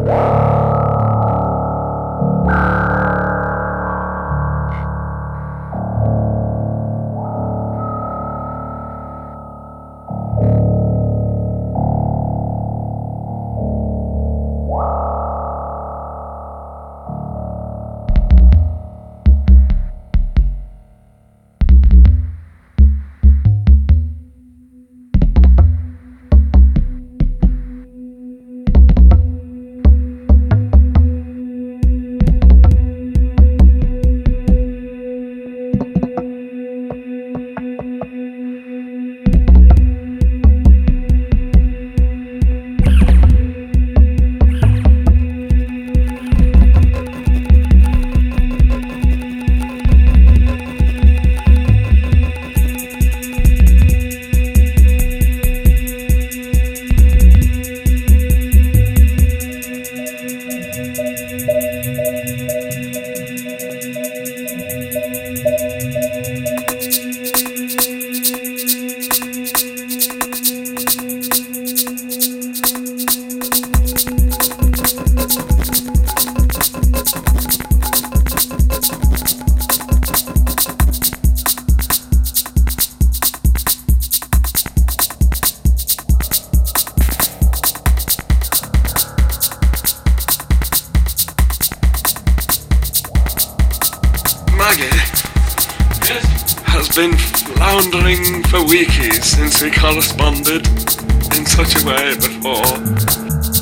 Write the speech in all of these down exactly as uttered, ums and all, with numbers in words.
been floundering for weekies since we corresponded in such a way before.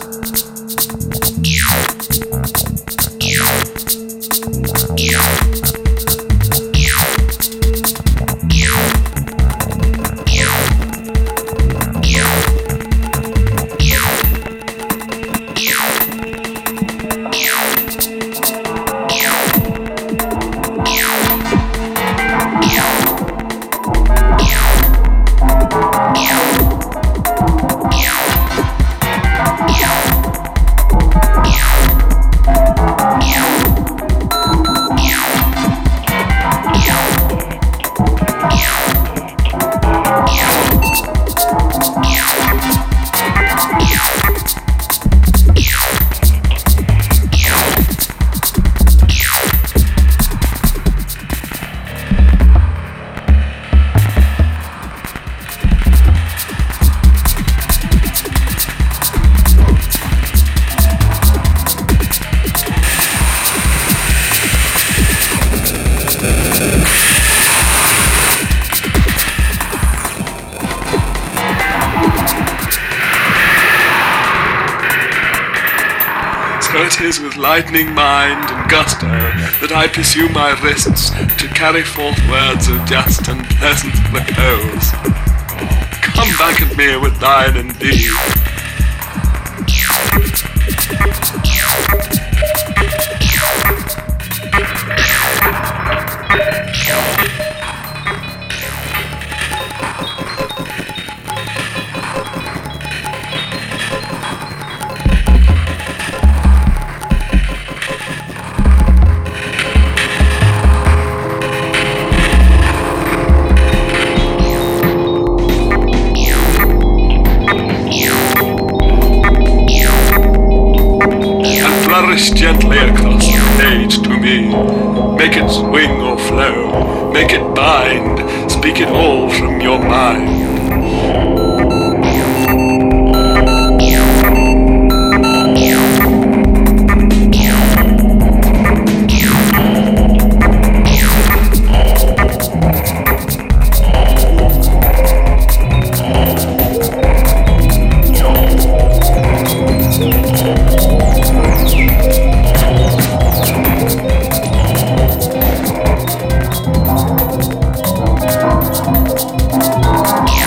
It is with lightning mind and gusto that I pursue my wrists to carry forth words of just and pleasant repose. Come back at me with thine indeed. Gently across the page to me. Make it swing or flow, make it bind, speak it all from your mind. Yeah.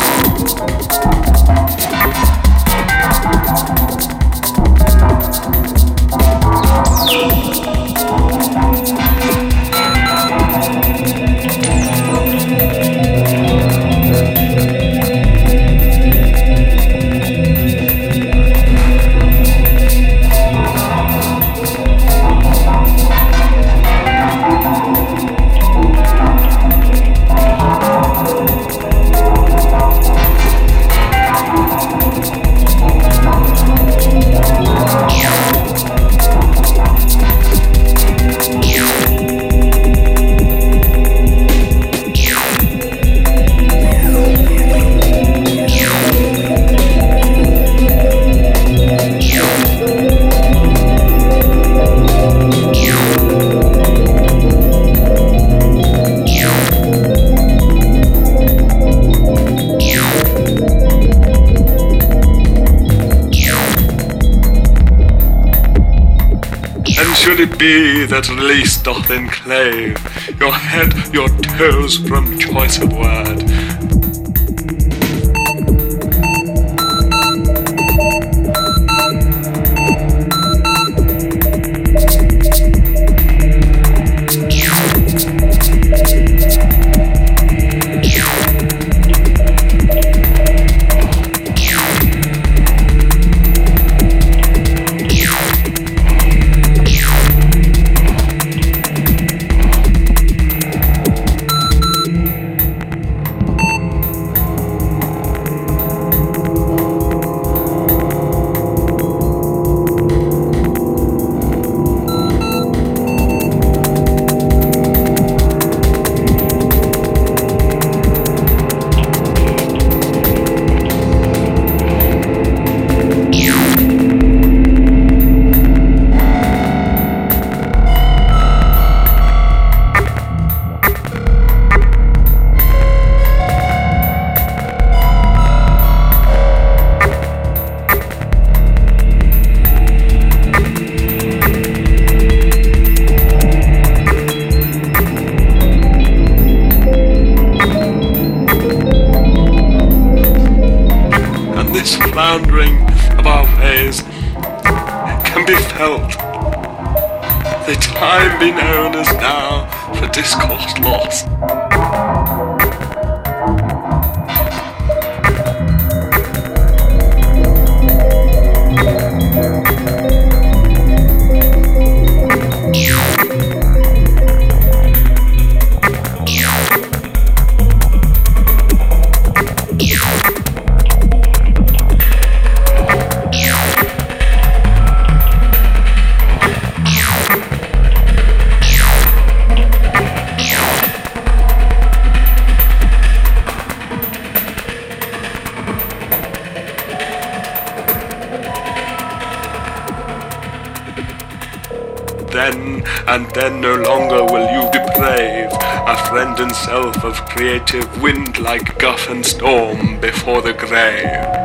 should it be that release doth enclave your head, your toes from choice of word? This floundering of our ways can be felt. The time be known as now for discourse lost. Then and then no longer will you be brave, a friend and self of creative wind like guff and storm before the grave.